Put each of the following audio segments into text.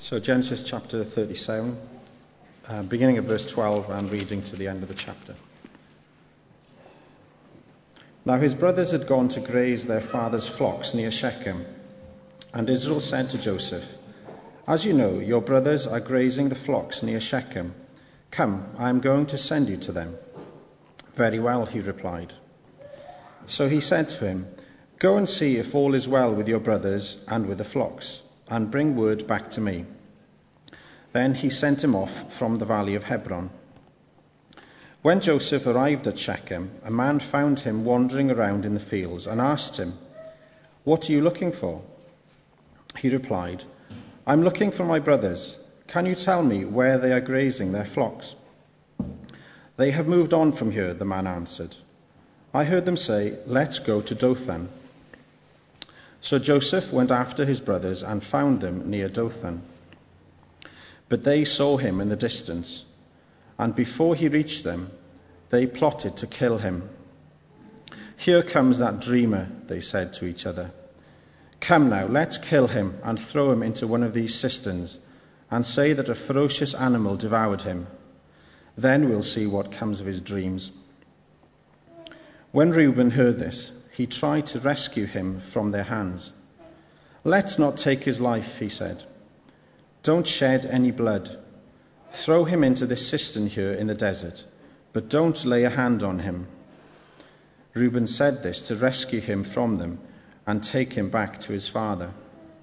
So Genesis chapter 37, beginning at verse 12 and reading to the end of the chapter. Now his brothers had gone to graze their father's flocks near Shechem, and Israel said to Joseph, "As you know, your brothers are grazing the flocks near Shechem. Come, I am going to send you to them." "Very well," he replied. So he said to him, "Go and see if all is well with your brothers and with the flocks, and bring word back to me." Then he sent him off from the valley of Hebron. When Joseph arrived at Shechem, a man found him wandering around in the fields and asked him, "What are you looking for?" He replied, "I'm looking for my brothers. Can you tell me where they are grazing their flocks?" "They have moved on from here," the man answered. "I heard them say, 'Let's go to Dothan.'" So Joseph went after his brothers and found them near Dothan. But they saw him in the distance, and before he reached them, they plotted to kill him. "Here comes that dreamer," they said to each other. "Come now, let's kill him and throw him into one of these cisterns, and say that a ferocious animal devoured him. Then we'll see what comes of his dreams." When Reuben heard this, he tried to rescue him from their hands. "Let's not take his life," he said. "Don't shed any blood. Throw him into this cistern here in the desert, but don't lay a hand on him." Reuben said this to rescue him from them and take him back to his father.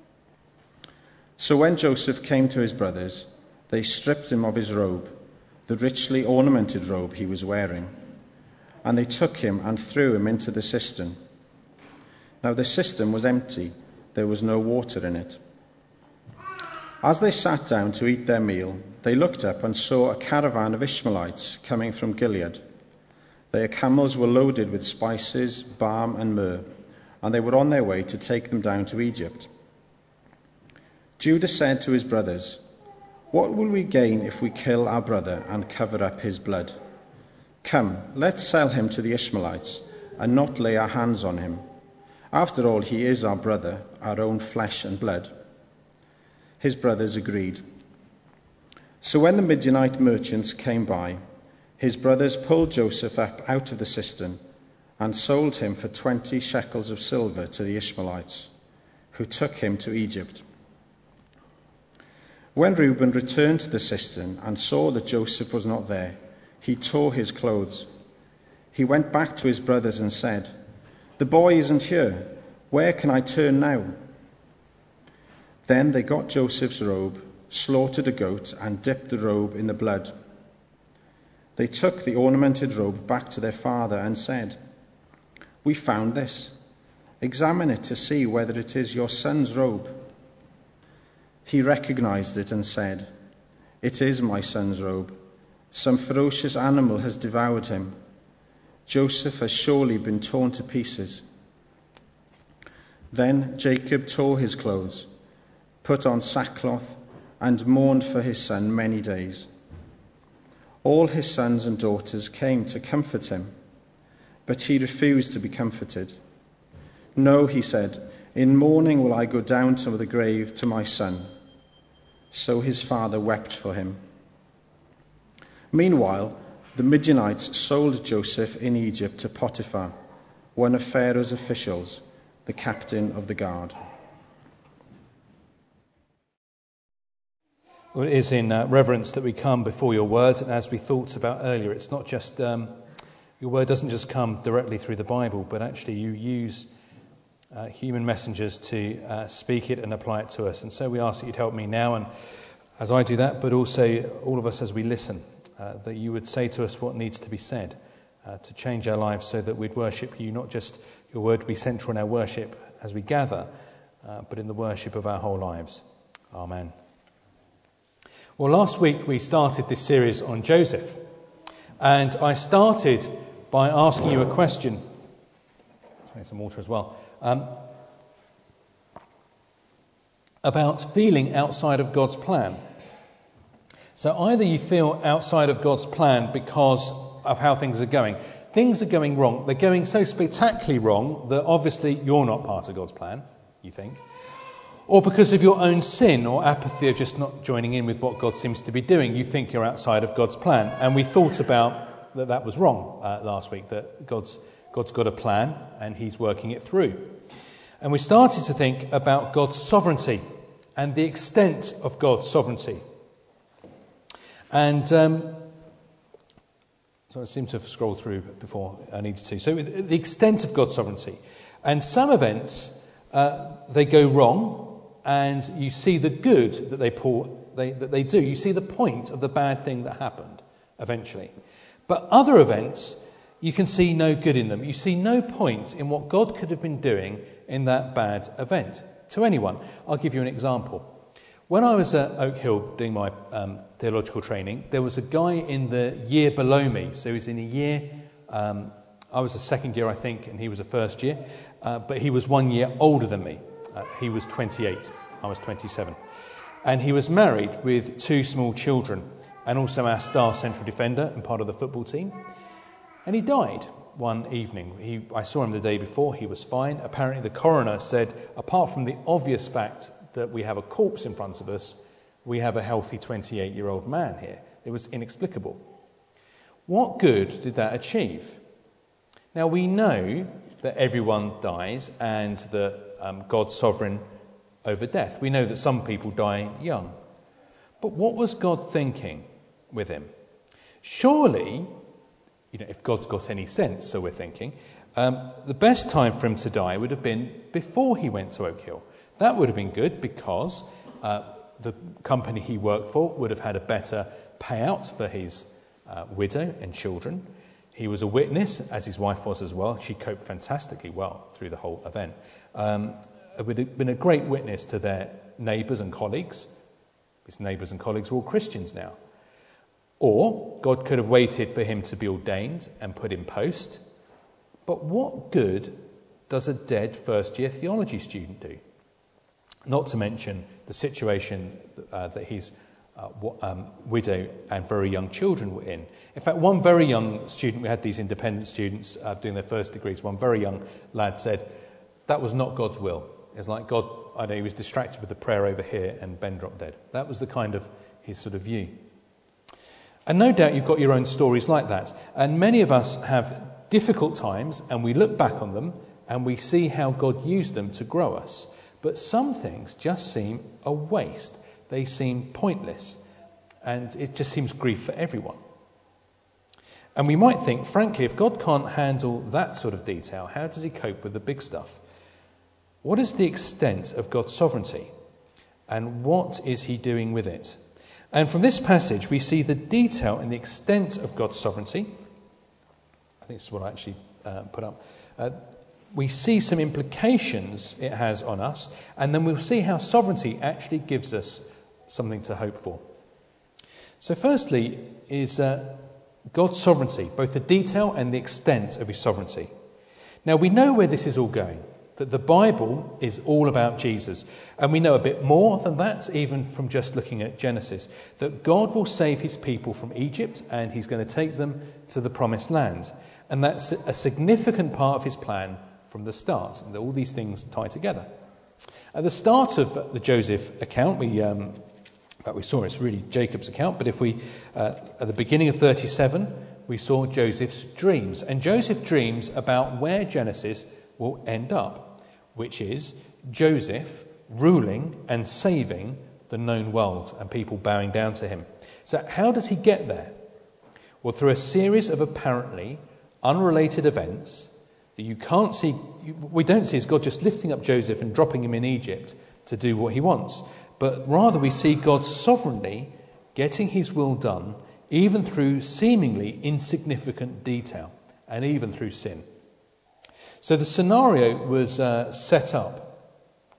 So when Joseph came to his brothers, they stripped him of his robe, the richly ornamented robe he was wearing, and they took him and threw him into the cistern. Now the cistern was empty, there was no water in it. As they sat down to eat their meal, they looked up and saw a caravan of Ishmaelites coming from Gilead. Their camels were loaded with spices, balm and myrrh, and they were on their way to take them down to Egypt. Judah said to his brothers, "What will we gain if we kill our brother and cover up his blood? Come, let's sell him to the Ishmaelites and not lay our hands on him. After all, he is our brother, our own flesh and blood." His brothers agreed. So when the Midianite merchants came by, his brothers pulled Joseph up out of the cistern and sold him for 20 shekels of silver to the Ishmaelites, who took him to Egypt. When Reuben returned to the cistern and saw that Joseph was not there, he tore his clothes. He went back to his brothers and said, "The boy isn't here. Where can I turn now?" Then they got Joseph's robe, slaughtered a goat, and dipped the robe in the blood. They took the ornamented robe back to their father and said, "We found this. Examine it to see whether it is your son's robe." He recognized it and said, "It is my son's robe. Some ferocious animal has devoured him. Joseph has surely been torn to pieces." Then Jacob tore his clothes, put on sackcloth, and mourned for his son many days. All his sons and daughters came to comfort him, but he refused to be comforted. "No," he said, "in mourning will I go down to the grave to my son." So his father wept for him. Meanwhile, the Midianites sold Joseph in Egypt to Potiphar, one of Pharaoh's officials, the captain of the guard. Well, it is in reverence that we come before your word, and as we thought about earlier, it's not just, your word doesn't just come directly through the Bible, but actually you use human messengers to speak it and apply it to us. And so we ask that you'd help me now, and as I do that, but also all of us as we listen, that you would say to us what needs to be said to change our lives so that we'd worship you, not just your word would be central in our worship as we gather, but in the worship of our whole lives. Amen. Well, last week we started this series on Joseph, and I started by asking you a question. Sorry, some water as well. About feeling outside of God's plan. So either you feel outside of God's plan because of how things are going. Things are going wrong. They're going so spectacularly wrong that obviously you're not part of God's plan, you think. Or because of your own sin or apathy of just not joining in with what God seems to be doing, you think you're outside of God's plan. And we thought about that was wrong last week, that God's got a plan and he's working it through. And we started to think about God's sovereignty and the extent of God's sovereignty. And so I seem to have scrolled through before I needed to. So the extent of God's sovereignty. And some events, they go wrong, and you see the good that they do. You see the point of the bad thing that happened eventually. But other events, you can see no good in them. You see no point in what God could have been doing in that bad event to anyone. I'll give you an example. When I was at Oak Hill doing my theological training, there was a guy in the year below me. So he was in a year, I was a second year, I think, and he was a first year. But he was 1 year older than me. He was 28, I was 27. And he was married with 2 small children and also our star central defender and part of the football team. And he died one evening. I saw him the day before. He was fine. Apparently the coroner said, apart from the obvious fact that we have a corpse in front of us, we have a healthy 28-year-old man here. It was inexplicable. What good did that achieve? Now we know that everyone dies and that God's sovereign over death. We know that some people die young. But what was God thinking with him? Surely, if God's got any sense, so we're thinking, the best time for him to die would have been before he went to Oak Hill. That would have been good because the company he worked for would have had a better payout for his widow and children. He was a witness, as his wife was as well. She coped fantastically well through the whole event. It would have been a great witness to their neighbours and colleagues. His neighbours and colleagues are all Christians now. Or God could have waited for him to be ordained and put in post. But what good does a dead first-year theology student do? Not to mention the situation that his widow and very young children were in. In fact, one very young student, we had these independent students doing their first degrees, one very young lad said, that was not God's will. It's like God, I know he was distracted with the prayer over here and Ben dropped dead. That was the kind of his sort of view. And no doubt you've got your own stories like that. And many of us have difficult times and we look back on them and we see how God used them to grow us. But some things just seem a waste. They seem pointless. And it just seems grief for everyone. And we might think, frankly, if God can't handle that sort of detail, how does he cope with the big stuff? What is the extent of God's sovereignty? And what is he doing with it? And from this passage, we see the detail and the extent of God's sovereignty. I think this is what I actually put up. We see some implications it has on us, and then we'll see how sovereignty actually gives us something to hope for. So firstly is God's sovereignty, both the detail and the extent of his sovereignty. Now we know where this is all going, that the Bible is all about Jesus. And we know a bit more than that, even from just looking at Genesis, that God will save his people from Egypt and he's going to take them to the promised land. And that's a significant part of his plan from the start. And all these things tie together. At the start of the Joseph account, we saw it's really Jacob's account, but if we, at the beginning of 37, we saw Joseph's dreams. And Joseph dreams about where Genesis will end up, which is Joseph ruling and saving the known world and people bowing down to him. So how does he get there? Well, through a series of apparently unrelated events that you can't see. We don't see as God just lifting up Joseph and dropping him in Egypt to do what he wants, but rather we see God sovereignly getting his will done, even through seemingly insignificant detail and even through sin. So the scenario was set up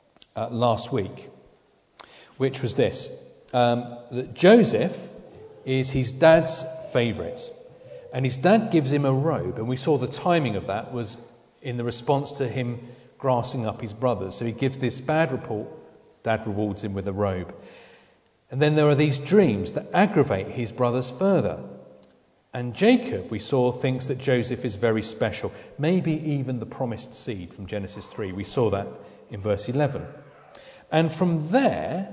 last week, which was this, that Joseph is his dad's favourite, and his dad gives him a robe, and we saw the timing of that was in the response to him grassing up his brothers. So he gives this bad report, dad rewards him with a robe. And then there are these dreams that aggravate his brothers further. And Jacob, we saw, thinks that Joseph is very special, maybe even the promised seed from Genesis 3. We saw that in verse 11. And from there,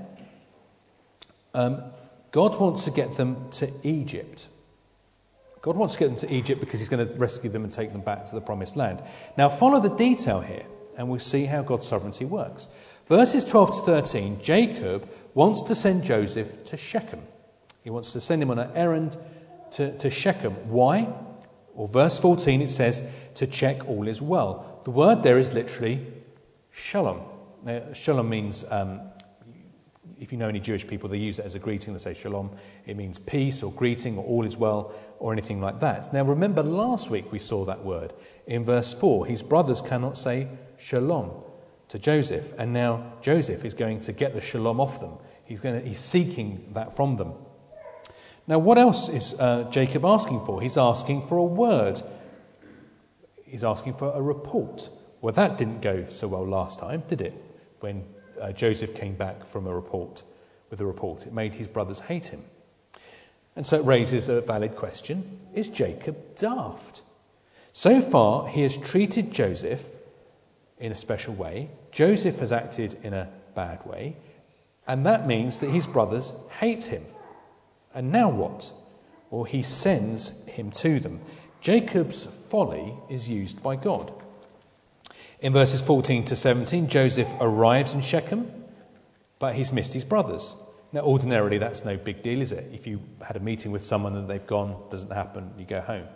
God wants to get them to Egypt. God wants to get them to Egypt because he's going to rescue them and take them back to the promised land. Now, follow the detail here, and we'll see how God's sovereignty works. Verses 12 to 13, Jacob wants to send Joseph to Shechem. He wants to send him on an errand to Shechem. Why? Well, verse 14, it says, to check all is well. The word there is literally shalom. Now, shalom means, if you know any Jewish people, they use it as a greeting. They say shalom. It means peace or greeting or all is well or anything like that. Now, remember last week we saw that word. In verse 4, his brothers cannot say shalom to Joseph. And now Joseph is going to get the shalom off them. He's seeking that from them. Now, what else is Jacob asking for? He's asking for a word. He's asking for a report. Well, that didn't go so well last time, did it? When Joseph came back from a report. It made his brothers hate him. And so it raises a valid question. Is Jacob daft? So far, he has treated Joseph in a special way. Joseph has acted in a bad way. And that means that his brothers hate him. And now what? Well, he sends him to them. Jacob's folly is used by God. In verses 14 to 17, Joseph arrives in Shechem, but he's missed his brothers. Now, ordinarily, that's no big deal, is it? If you had a meeting with someone and they've gone, doesn't happen, you go home.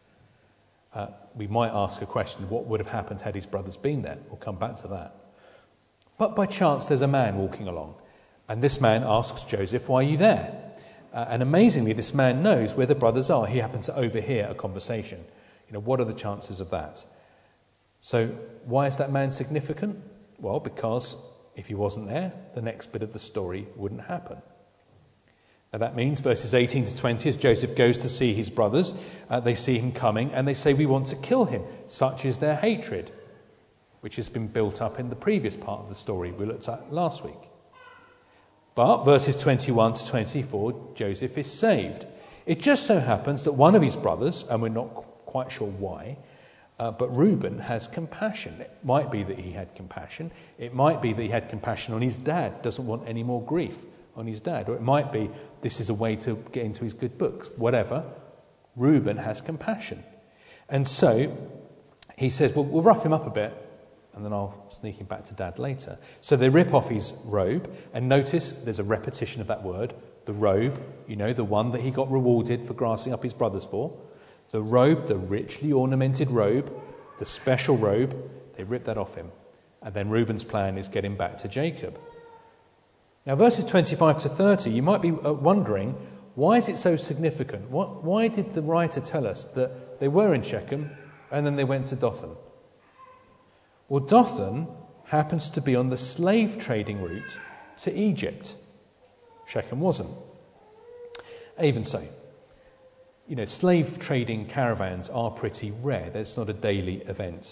We might ask a question, what would have happened had his brothers been there? We'll come back to that. But by chance, there's a man walking along, and this man asks Joseph, why are you there? And amazingly, this man knows where the brothers are. He happened to overhear a conversation. What are the chances of that? So why is that man significant? Well, because if he wasn't there, the next bit of the story wouldn't happen. Now that means verses 18 to 20, as Joseph goes to see his brothers, they see him coming and they say, we want to kill him. Such is their hatred, which has been built up in the previous part of the story we looked at last week. But verses 21 to 24, Joseph is saved. It just so happens that one of his brothers, and we're not quite sure why, but Reuben has compassion. It might be that he had compassion. It might be that he had compassion on his dad, doesn't want any more grief on his dad. Or it might be this is a way to get into his good books. Whatever, Reuben has compassion. And so he says, well, we'll rough him up a bit, and then I'll sneak him back to dad later. So they rip off his robe, and notice there's a repetition of that word, the robe, the one that he got rewarded for grassing up his brothers for. The robe, the richly ornamented robe, the special robe, they rip that off him. And then Reuben's plan is get him back to Jacob. Now, verses 25 to 30, you might be wondering, why is it so significant? Why did the writer tell us that they were in Shechem and then they went to Dothan? Well, Dothan happens to be on the slave trading route to Egypt. Shechem wasn't. Even so, slave trading caravans are pretty rare. That's not a daily event.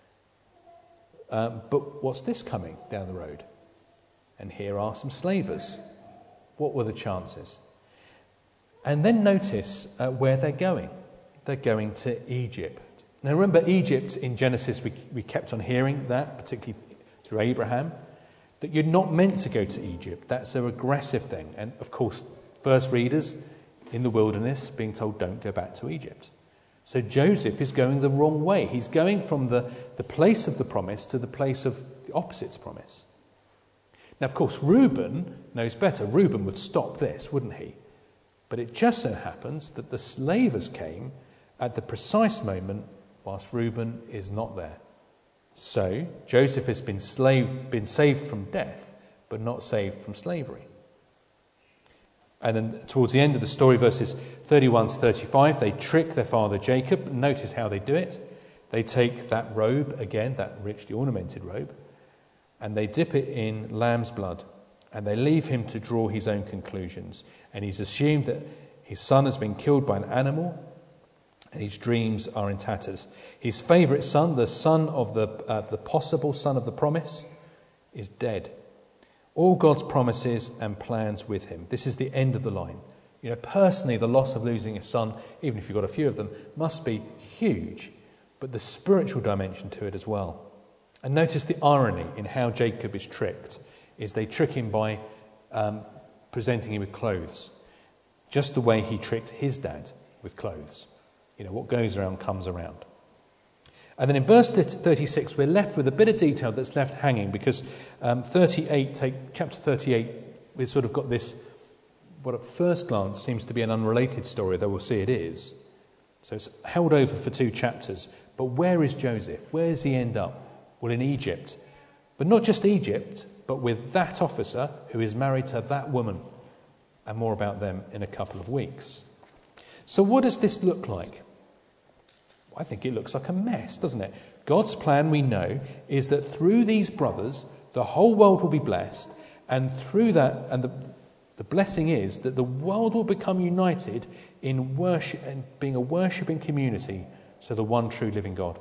But what's this coming down the road? And here are some slavers. What were the chances? And then notice where they're going. They're going to Egypt. Now remember, Egypt in Genesis, we kept on hearing that, particularly through Abraham, that you're not meant to go to Egypt. That's a regressive thing. And of course, first readers in the wilderness being told, don't go back to Egypt. So Joseph is going the wrong way. He's going from the place of the promise to the place of the opposite's promise. Now, of course, Reuben knows better. Reuben would stop this, wouldn't he? But it just so happens that the slavers came at the precise moment whilst Reuben is not there. So Joseph has been saved from death, but not saved from slavery. And then towards the end of the story, verses 31 to 35, they trick their father Jacob. Notice how they do it. They take that robe, again, that richly ornamented robe, and they dip it in lamb's blood, and they leave him to draw his own conclusions. And he's assumed that his son has been killed by an animal, and his dreams are in tatters. His favourite son, the son of the possible son of the promise, is dead. All God's promises and plans with him. This is the end of the line. Personally, the loss of losing a son, even if you've got a few of them, must be huge, but the spiritual dimension to it as well. And notice the irony in how Jacob is tricked. is they trick him by presenting him with clothes, just the way he tricked his dad with clothes. You know, what goes around comes around. And then in verse 36, we're left with a bit of detail that's left hanging, because chapter 38, we've sort of got this, what at first glance seems to be an unrelated story, though we'll see it is. So it's held over for 2 chapters. But where is Joseph? Where does he end up? Well, in Egypt. But not just Egypt, but with that officer who is married to that woman. And more about them in a couple of weeks. So what does this look like? I think it looks like a mess, doesn't it? God's plan, we know, is that through these brothers, the whole world will be blessed. And through that, and the blessing is that the world will become united in worship and being a worshipping community to the one true living God.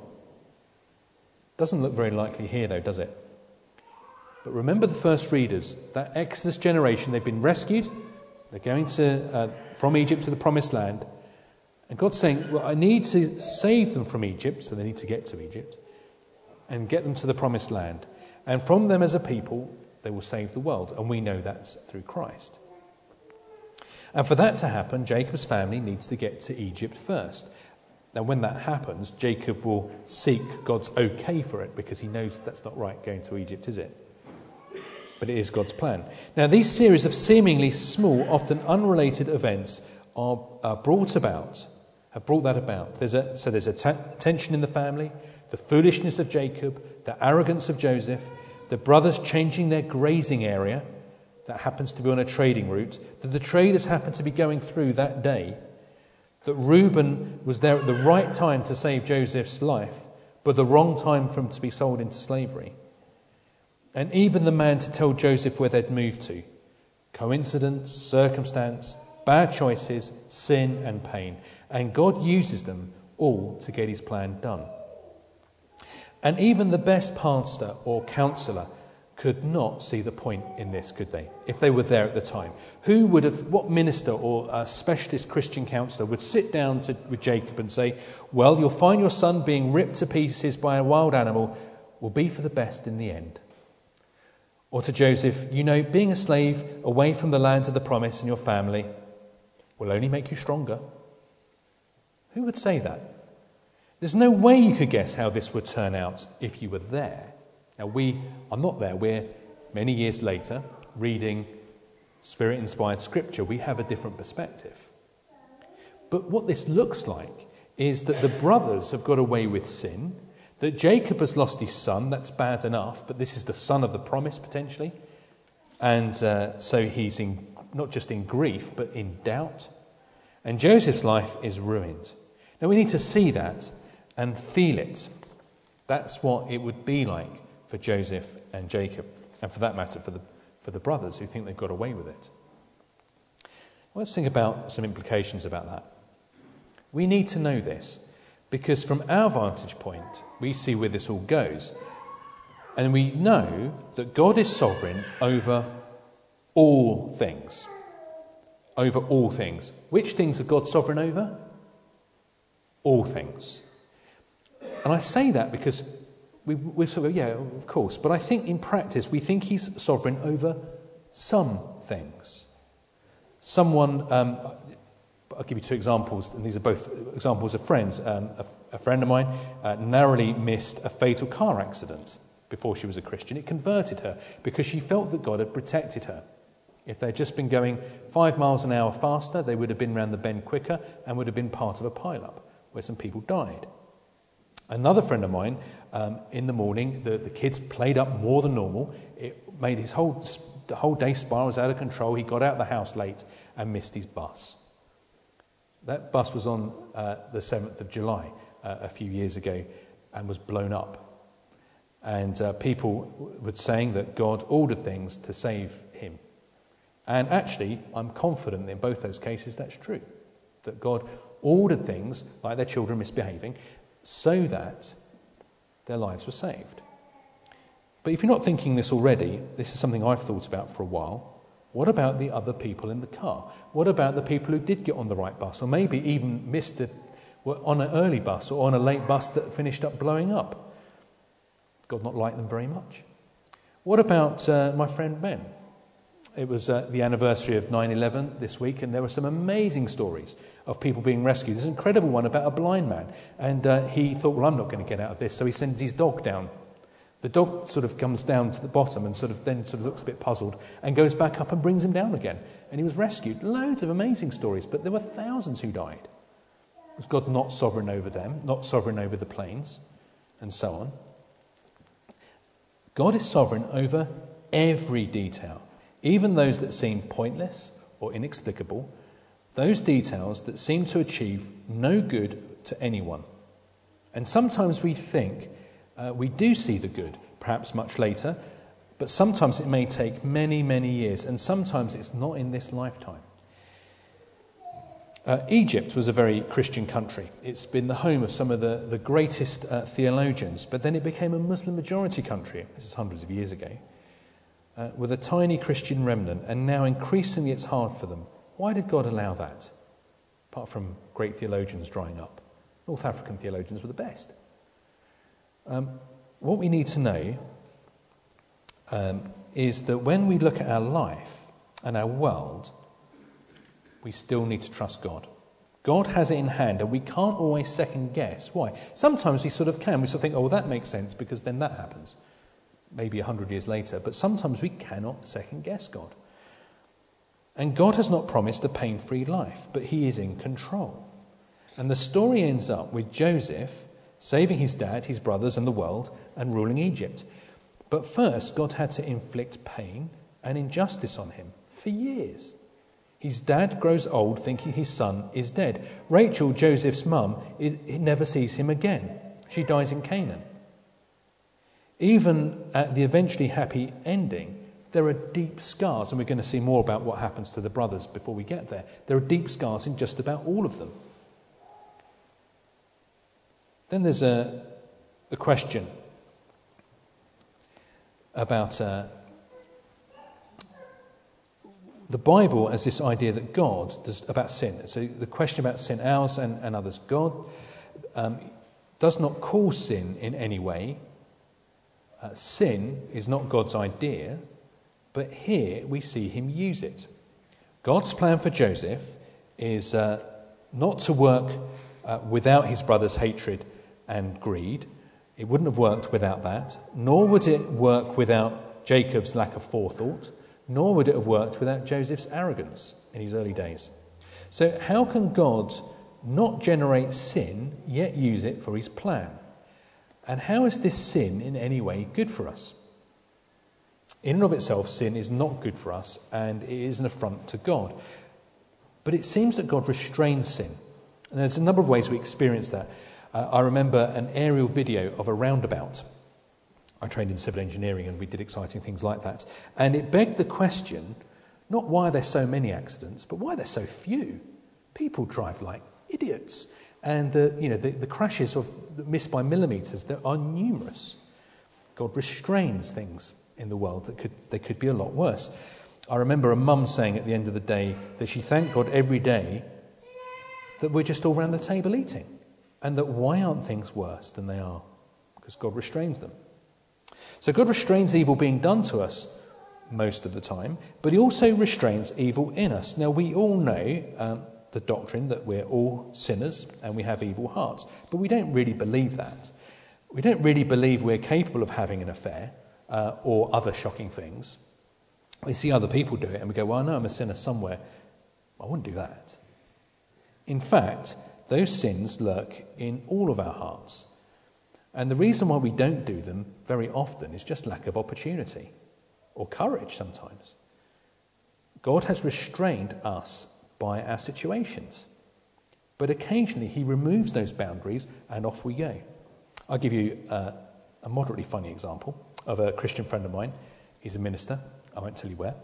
Doesn't look very likely here, though, does it? But remember the first readers, that Exodus generation, they've been rescued. They're going from Egypt to the promised land. And God's saying, well, I need to save them from Egypt, so they need to get to Egypt, and get them to the promised land. And from them as a people, they will save the world. And we know that's through Christ. And for that to happen, Jacob's family needs to get to Egypt first. Now, when that happens, Jacob will seek God's okay for it, because he knows that's not right going to Egypt, is it? But it is God's plan. Now, these series of seemingly small, often unrelated events are brought that about. There's a tension in the family, the foolishness of Jacob, the arrogance of Joseph, the brothers changing their grazing area that happens to be on a trading route, that the traders happen to be going through that day, that Reuben was there at the right time to save Joseph's life, but the wrong time for him to be sold into slavery. And even the man to tell Joseph where they'd moved to. Coincidence, circumstance, bad choices, sin and pain. And God uses them all to get his plan done. And even the best pastor or counsellor could not see the point in this, could they? If they were there at the time. What minister or a specialist Christian counsellor would sit down with Jacob and say, well, you'll find your son being ripped to pieces by a wild animal will be for the best in the end. Or to Joseph, being a slave away from the land of the promise and your family will only make you stronger. Who would say that? There's no way you could guess how this would turn out if you were there. Now, we are not there. We're many years later reading Spirit-inspired scripture. We have a different perspective. But what this looks like is that the brothers have got away with sin, that Jacob has lost his son. That's bad enough, but this is the son of the promise, potentially. And so he's not just in grief, but in doubt. And Joseph's life is ruined. Now, we need to see that and feel it. That's what it would be like for Joseph and Jacob, and for that matter, for the brothers who think they've got away with it. Well, let's think about some implications about that. We need to know this, because from our vantage point, we see where this all goes. And we know that God is sovereign over all things. Over all things. Which things are God sovereign over? All things. And I say that because we sort of, yeah, of course. But I think in practice, we think he's sovereign over some things. I'll give you 2 examples, and these are both examples of friends. A friend of mine narrowly missed a fatal car accident before she was a Christian. It converted her because she felt that God had protected her. If they'd just been going 5 miles an hour faster, they would have been round the bend quicker and would have been part of a pile-up where some people died. Another friend of mine, in the morning, the kids played up more than normal. It made the whole day spirals out of control. He got out of the house late and missed his bus. That bus was on the 7th of July a few years ago and was blown up. And people were saying that God ordered things to save him. And actually, I'm confident in both those cases that's true. That God ordered things, like their children misbehaving, so that their lives were saved. But if you're not thinking this already, this is something I've thought about for a while. What about the other people in the car? What about the people who did get on the right bus, or maybe even were on an early bus or on a late bus that finished up blowing up? God not like them very much? What about my friend Ben? It was the anniversary of 9/11 this week, and there were some amazing stories of people being rescued. There's an incredible one about a blind man, and he thought, well, I'm not going to get out of this, so he sends his dog down. The dog sort of comes down to the bottom and then looks a bit puzzled and goes back up and brings him down again. And he was rescued. Loads of amazing stories, but there were thousands who died. Was God not sovereign over them, not sovereign over the planes, and so on? God is sovereign over every detail, even those that seem pointless or inexplicable, those details that seem to achieve no good to anyone. And sometimes we think we do see the good, perhaps much later, but sometimes it may take many, many years, and sometimes it's not in this lifetime. Egypt was a very Christian country. It's been the home of some of the greatest theologians, but then it became a Muslim majority country. This is hundreds of years ago, with a tiny Christian remnant, and now increasingly it's hard for them. Why did God allow that? Apart from great theologians drying up. North African theologians were the best. What we need to know is that when we look at our life and our world, we still need to trust God. God has it in hand, and we can't always second guess. Why? Sometimes we sort of can. We sort of think, oh, well, that makes sense because then that happens. Maybe 100 years later. But sometimes we cannot second guess God. And God has not promised a pain-free life, but he is in control. And the story ends up with Joseph saving his dad, his brothers, and the world, and ruling Egypt. But first, God had to inflict pain and injustice on him for years. His dad grows old thinking his son is dead. Rachel, Joseph's mum, never sees him again. She dies in Canaan. Even at the eventually happy ending, there are deep scars, and we're going to see more about what happens to the brothers before we get there. There are deep scars in just about all of them. Then there's a question about the Bible as this idea that God does about sin. So the question about sin, ours and others. God does not call sin in any way. Sin is not God's idea, but here we see him use it. God's plan for Joseph is not to work without his brother's hatred and greed. It wouldn't have worked without that, nor would it work without Jacob's lack of forethought, nor would it have worked without Joseph's arrogance in his early days. So how can God not generate sin, yet use it for his plan? And how is this sin in any way good for us? In and of itself, sin is not good for us, and it is an affront to God. But it seems that God restrains sin. And there's a number of ways we experience that. I remember an aerial video of a roundabout. I trained in civil engineering, and we did exciting things like that. And it begged the question, not why there's so many accidents, but why there's so few. People drive like idiots. And the crashes that miss by millimetres, there are numerous. God restrains things in the world that could be a lot worse. I remember a mum saying at the end of the day that she thanked God every day that we're just all around the table eating, and that why aren't things worse than they are? Because God restrains them. So God restrains evil being done to us most of the time, but he also restrains evil in us. Now, we all know the doctrine that we're all sinners and we have evil hearts, but we don't really believe that. We don't really believe we're capable of having an affair or other shocking things. We see other people do it and we go, well, I know I'm a sinner somewhere. I wouldn't do that. In fact, those sins lurk in all of our hearts. And the reason why we don't do them very often is just lack of opportunity or courage sometimes. God has restrained us by our situations. But occasionally he removes those boundaries and off we go. I'll give you a moderately funny example of a Christian friend of mine. He's a minister. I won't tell you where.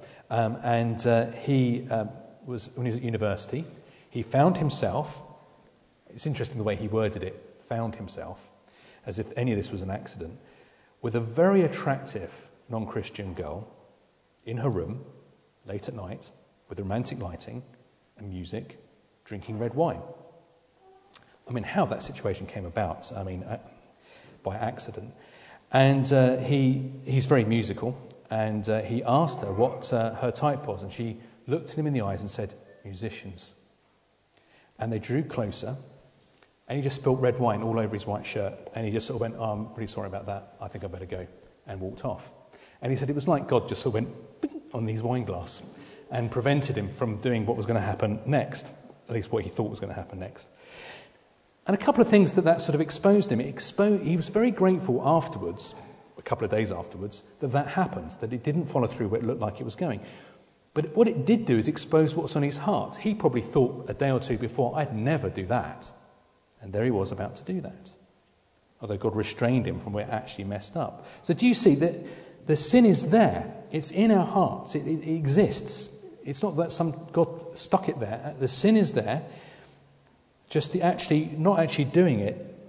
He was, when he was at university, he found himself, it's interesting the way he worded it, found himself, as if any of this was an accident, with a very attractive non-Christian girl in her room, late at night, with romantic lighting and music, drinking red wine. I mean, how that situation came about, by accident. And he's very musical, and he asked her what her type was, and she looked him in the eyes and said, "Musicians." And they drew closer, and he just spilled red wine all over his white shirt, and he just sort of went, "Oh, I'm really sorry about that. I think I better go," and walked off. And he said it was like God just sort of went bing on his wine glass and prevented him from doing what was going to happen next, at least what he thought was going to happen next. And a couple of things that sort of exposed him. He was very grateful afterwards, a couple of days afterwards, that happened, that it didn't follow through where it looked like it was going. But what it did do is expose what's on his heart. He probably thought a day or two before, "I'd never do that." And there he was about to do that. Although God restrained him from where it actually messed up. So do you see that the sin is there? It's in our hearts. It exists. It's not that God stuck it there. The sin is there. Just not actually doing it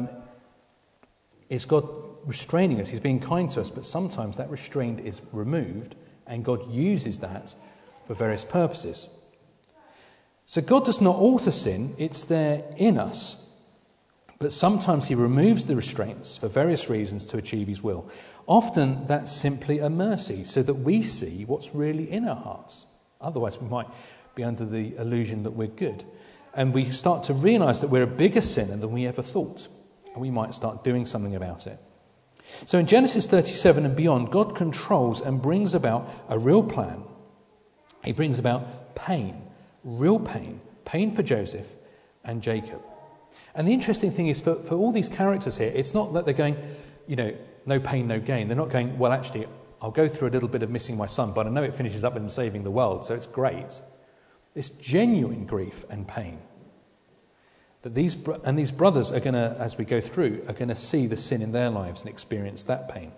is God restraining us. He's being kind to us, but sometimes that restraint is removed, and God uses that for various purposes. So God does not author sin, it's there in us. But sometimes he removes the restraints for various reasons to achieve his will. Often that's simply a mercy, so that we see what's really in our hearts. Otherwise we might be under the illusion that we're good. And we start to realise that we're a bigger sinner than we ever thought. And we might start doing something about it. So in Genesis 37 and beyond, God controls and brings about a real plan. He brings about pain, real pain for Joseph and Jacob. And the interesting thing is for all these characters here, it's not that they're going, no pain, no gain. They're not going, well, actually, I'll go through a little bit of missing my son, but I know it finishes up with him saving the world, so it's great. It's genuine grief and pain. That these brothers are going to, as we go through, are going to see the sin in their lives and experience that pain.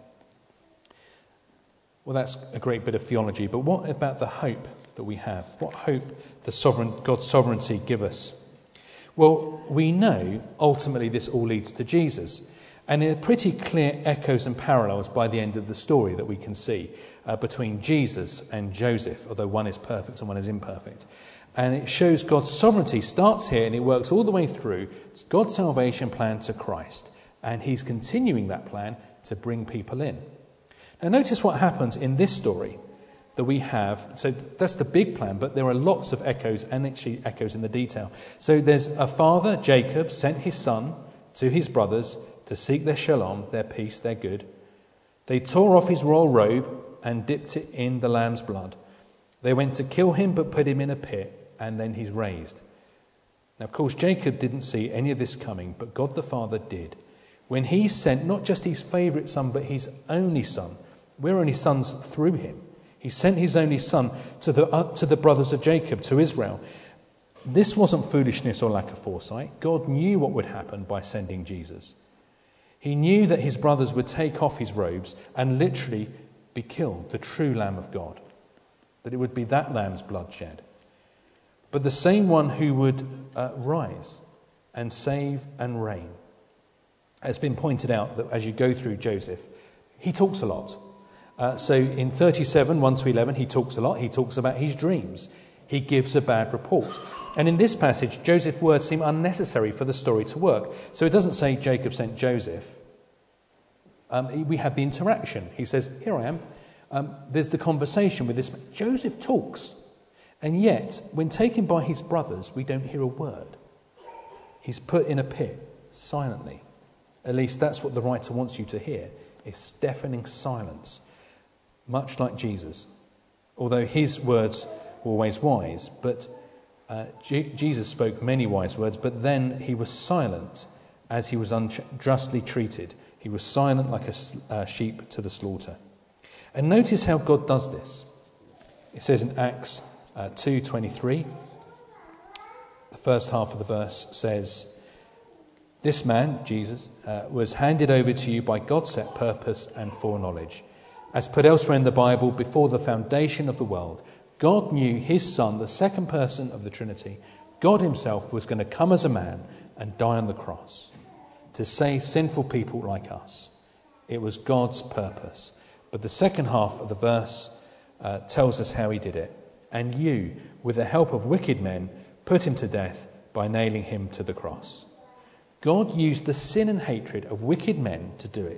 Well, that's a great bit of theology, but what about the hope that we have? What hope does God's sovereignty give us? Well, we know ultimately this all leads to Jesus. And there are pretty clear echoes and parallels by the end of the story that we can see between Jesus and Joseph, although one is perfect and one is imperfect. And it shows God's sovereignty starts here and it works all the way through God's salvation plan to Christ. And he's continuing that plan to bring people in. Now notice what happens in this story that we have. So that's the big plan, but there are lots of echoes and actually echoes in the detail. So there's a father, Jacob, sent his son to his brothers to seek their shalom, their peace, their good. They tore off his royal robe and dipped it in the lamb's blood. They went to kill him but put him in a pit, and then he's raised. Now, of course, Jacob didn't see any of this coming, but God the Father did. When he sent not just his favourite son, but his only son. We're only sons through him. He sent his only son to the brothers of Jacob, to Israel. This wasn't foolishness or lack of foresight. God knew what would happen by sending Jesus. He knew that his brothers would take off his robes and literally be killed, the true Lamb of God. That it would be that lamb's blood shed. But the same one who would rise and save and reign. It's been pointed out that as you go through Joseph, he talks a lot. So in 37, 1-11, he talks a lot. He talks about his dreams. He gives a bad report. And in this passage, Joseph's words seem unnecessary for the story to work. So it doesn't say Jacob sent Joseph. We have the interaction. He says, here I am. There's the conversation with this. Joseph talks. And yet, when taken by his brothers, we don't hear a word. He's put in a pit, silently. At least that's what the writer wants you to hear. It's deafening silence. Much like Jesus. Although his words were always wise, but Jesus spoke many wise words, but then he was silent as he was unjustly treated. He was silent like a sheep to the slaughter. And notice how God does this. It says in Acts 2:23, the first half of the verse says, this man, Jesus, was handed over to you by God's set purpose and foreknowledge. As put elsewhere in the Bible, before the foundation of the world, God knew his Son, the second person of the Trinity, God himself, was going to come as a man and die on the cross to save sinful people like us. It was God's purpose. But the second half of the verse tells us how he did it. And you, with the help of wicked men, put him to death by nailing him to the cross. God used the sin and hatred of wicked men to do it.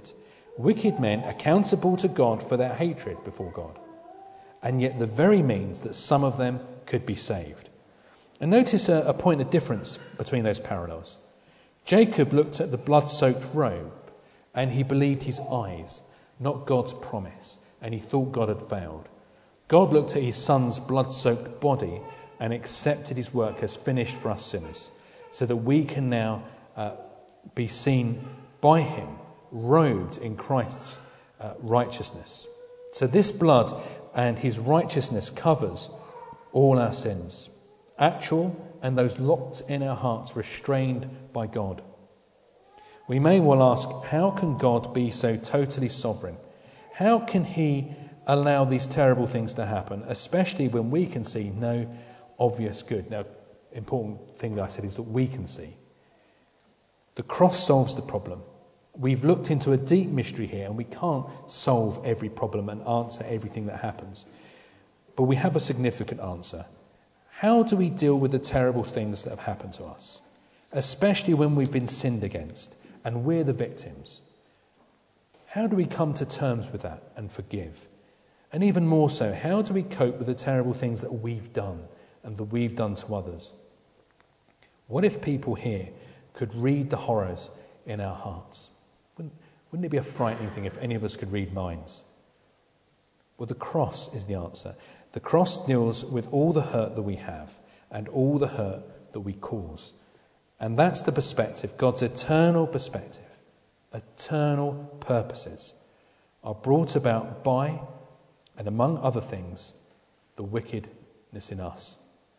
Wicked men accountable to God for their hatred before God, and yet the very means that some of them could be saved. And notice a point of difference between those parallels. Jacob looked at the blood-soaked robe and he believed his eyes, not God's promise, and he thought God had failed. God looked at his son's blood-soaked body and accepted his work as finished for us sinners, so that we can now be seen by him, robed in Christ's righteousness. So this blood and his righteousness covers all our sins, actual and those locked in our hearts, restrained by God. We may well ask, how can God be so totally sovereign? How can he allow these terrible things to happen, especially when we can see no obvious good? Now, important thing that I said is that we can see. The cross solves the problem. We've looked into a deep mystery here, and we can't solve every problem and answer everything that happens. But we have a significant answer. How do we deal with the terrible things that have happened to us, especially when we've been sinned against and we're the victims? How do we come to terms with that and forgive? And even more so, how do we cope with the terrible things that we've done and that we've done to others? What if people here could read the horrors in our hearts? Wouldn't it be a frightening thing if any of us could read minds? Well, the cross is the answer. The cross deals with all the hurt that we have and all the hurt that we cause. And that's the perspective, God's eternal perspective. Eternal purposes are brought about by, and among other things, the wickedness in us.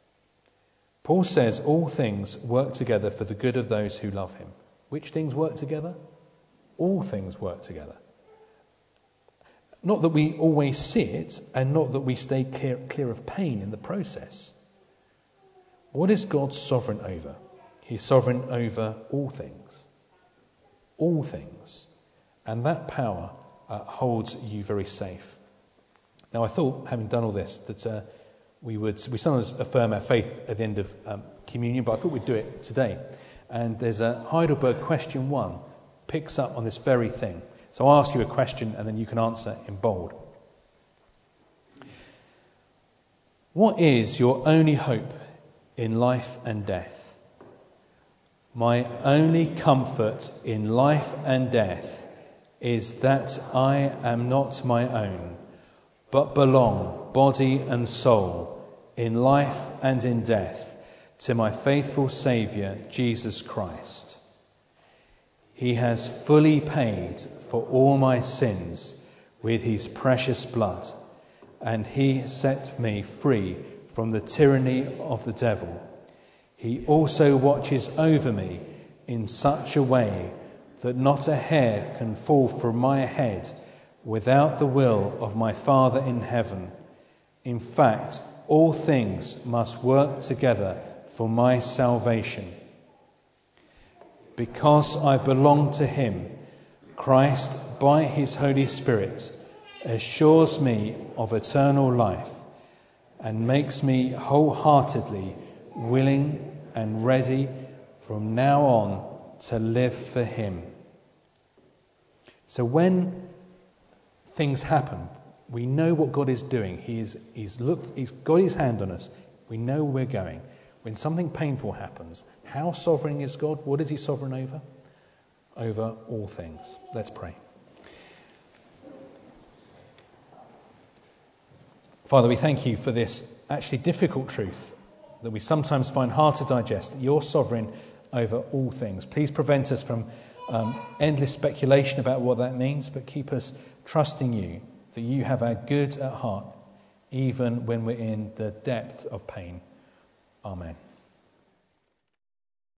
Paul says all things work together for the good of those who love him. Which things work together? All things work together. Not that we always see it, and not that we stay clear of pain in the process. What is God sovereign over? He's sovereign over all things. All things. And that power holds you very safe. Now, I thought, having done all this, that we sometimes affirm our faith at the end of communion, but I thought we'd do it today. And there's a Heidelberg question 1 picks up on this very thing. So I'll ask you a question and then you can answer in bold. What is your only hope in life and death? My only comfort in life and death is that I am not my own, but belong, body and soul, in life and in death, to my faithful Saviour, Jesus Christ. He has fully paid for all my sins with his precious blood, and he set me free from the tyranny of the devil. He also watches over me in such a way that not a hair can fall from my head without the will of my Father in heaven. In fact, all things must work together for my salvation. Because I belong to him, Christ, by his Holy Spirit, assures me of eternal life and makes me wholeheartedly willing and ready from now on to live for him. So when things happen, we know what God is doing. He's got his hand on us. We know where we're going. When something painful happens, how sovereign is God? What is he sovereign over? Over all things. Let's pray. Father, we thank you for this actually difficult truth that we sometimes find hard to digest, that you're sovereign over all things. Please prevent us from endless speculation about what that means, but keep us trusting you, that you have our good at heart, even when we're in the depth of pain. Amen.